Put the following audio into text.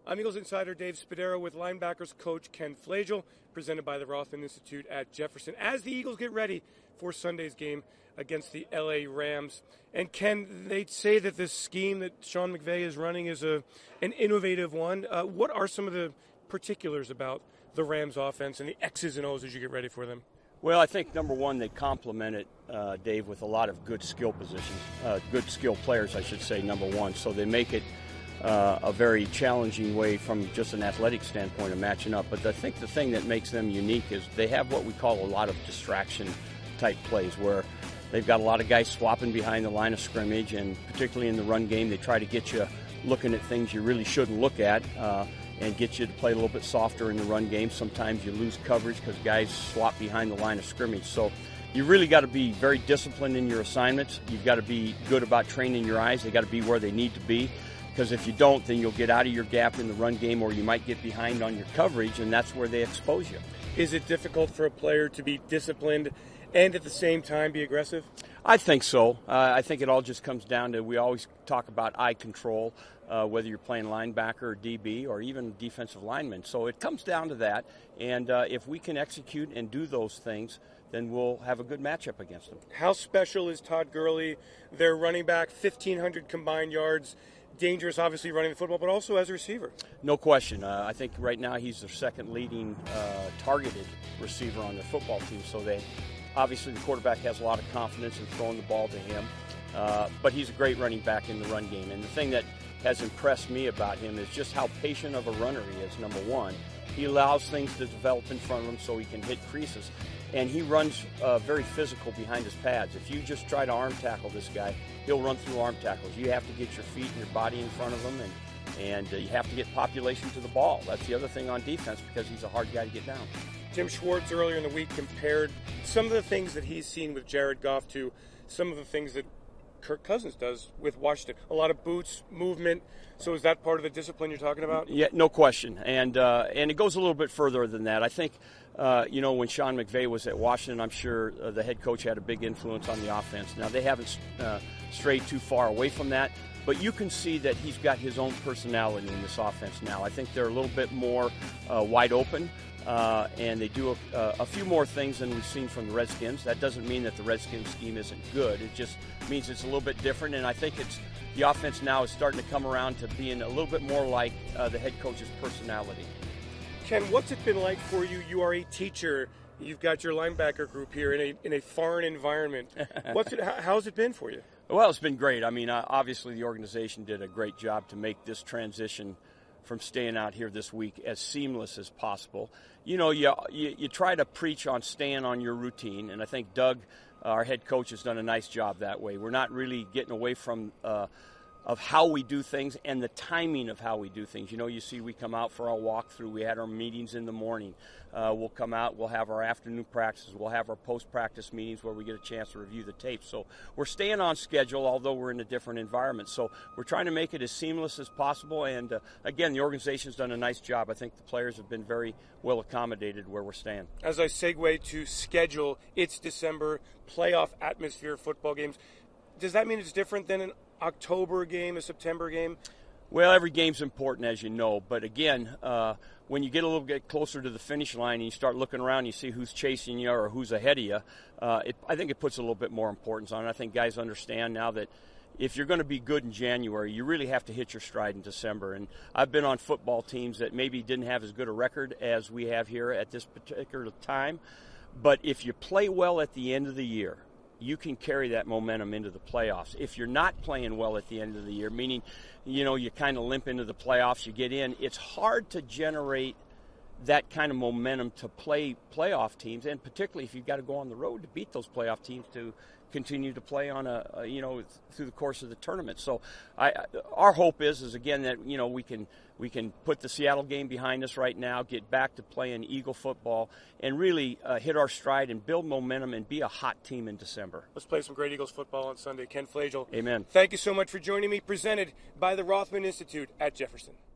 I'm Eagles insider Dave Spadaro with linebackers coach Ken Flagel, presented by the Rothman Institute at Jefferson, as the Eagles get ready for Sunday's game against the LA Rams. And Ken, they say that this scheme that Sean McVay is running is an innovative one. What are some of the particulars about the Rams offense and the X's and O's as you get ready for them? Well, I think, number one, they complement it, Dave, with a lot of good skill positions, good skill players, I should say, number one. So they make it a very challenging way from just an athletic standpoint of matching up. But I think the thing that makes them unique is they have what we call a lot of distraction-type plays, where they've got a lot of guys swapping behind the line of scrimmage, and particularly in the run game, they try to get you looking at things you really shouldn't look at, and get you to play a little bit softer in the run game. Sometimes you lose coverage because guys swap behind the line of scrimmage. So you really got to be very disciplined in your assignments. You've got to be good about training your eyes. They got to be where they need to be, because if you don't, then you'll get out of your gap in the run game, or you might get behind on your coverage, and that's where they expose you. Is it difficult for a player to be disciplined and at the same time be aggressive? I think so. I think it all just comes down to, we always talk about eye control, whether you're playing linebacker or DB or even defensive lineman. So it comes down to that, and if we can execute and do those things, then we'll have a good matchup against them. How special is Todd Gurley, their running back, 1,500 combined yards, dangerous obviously running the football, but also as a receiver? No question. I think right now he's their second leading targeted receiver on their football team, so obviously the quarterback has a lot of confidence in throwing the ball to him, but he's a great running back in the run game. And the thing that has impressed me about him is just how patient of a runner he is, number one. He allows things to develop in front of him so he can hit creases. And he runs very physical behind his pads. If you just try to arm tackle this guy, he'll run through arm tackles. You have to get your feet and your body in front of him, and you have to get population to the ball. That's the other thing on defense, because he's a hard guy to get down. Jim Schwartz earlier in the week compared some of the things that he's seen with Jared Goff to some of the things that Kirk Cousins does with Washington. A lot of boots, movement. So is that part of the discipline you're talking about? Yeah, no question. And it goes a little bit further than that. I think, when Sean McVay was at Washington, I'm sure the head coach had a big influence on the offense. Now, they haven't strayed too far away from that, but you can see that he's got his own personality in this offense now. I think they're a little bit more wide open. And they do a few more things than we've seen from the Redskins. That doesn't mean that the Redskins scheme isn't good. It just means it's a little bit different, and I think the offense now is starting to come around to being a little bit more like the head coach's personality. Ken, what's it been like for you? You are a teacher. You've got your linebacker group here in a foreign environment. How's it been for you? Well, it's been great. I mean, obviously the organization did a great job to make this transition from staying out here this week as seamless as possible. You try to preach on staying on your routine, and I think Doug, our head coach, has done a nice job that way. We're not really getting away from of how we do things and the timing of how we do things. You see we come out for our walkthrough. We had our meetings in the morning. We'll come out, we'll have our afternoon practices, we'll have our post-practice meetings where we get a chance to review the tape. So we're staying on schedule, although we're in a different environment. So we're trying to make it as seamless as possible, and again, the organization's done a nice job. I think the players have been very well accommodated where we're staying. As I segue to schedule, it's December, playoff atmosphere, football games. Does that mean it's different than an October game, a September game? Well, every game's important, as you know, but again, when you get a little bit closer to the finish line and you start looking around, you see who's chasing you or who's ahead of you, I think it puts a little bit more importance on it. I think guys understand now that if you're going to be good in January, you really have to hit your stride in December. And I've been on football teams that maybe didn't have as good a record as we have here at this particular time, but if you play well at the end of the year, you can carry that momentum into the playoffs. If you're not playing well at the end of the year, meaning, you kind of limp into the playoffs, you get in, it's hard to generate that kind of momentum to play playoff teams, and particularly if you've got to go on the road to beat those playoff teams to continue to play on through the course of the tournament. So our hope is again that we can put the Seattle game behind us right now, get back to playing Eagle football, and really hit our stride and build momentum and be a hot team in December. Let's play some great Eagles football on Sunday. Ken Flagel. Amen. Thank you so much for joining me. Presented by the Rothman Institute at Jefferson.